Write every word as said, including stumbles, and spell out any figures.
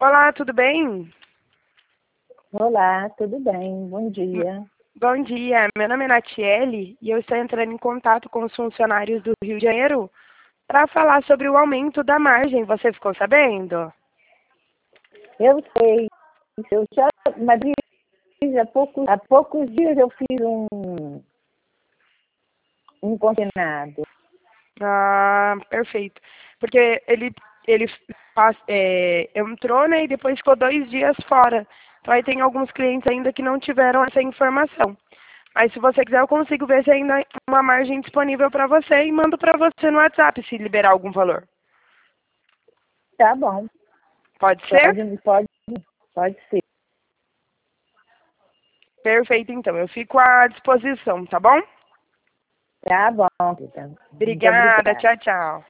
Olá, tudo bem? Olá, tudo bem? Bom dia. Bom dia, meu nome é Natiele e eu estou entrando em contato com os funcionários do Rio de Janeiro para falar sobre o aumento da margem. Você ficou sabendo? Eu sei, eu já, mas há poucos, há poucos dias eu fiz um, um combinado. Ah, perfeito. Porque ele, ele faz- é, entrou, né, e depois ficou dois dias fora. Então aí tem alguns clientes ainda que não tiveram essa informação. Mas se você quiser, eu consigo ver se ainda tem uma margem disponível para você e mando para você no WhatsApp se liberar algum valor. Tá bom, Pode ser? pode, pode, pode ser. Perfeito, então. Eu fico à disposição, tá bom? Tá bom, então. Muito Obrigada. obrigada. Tchau, tchau.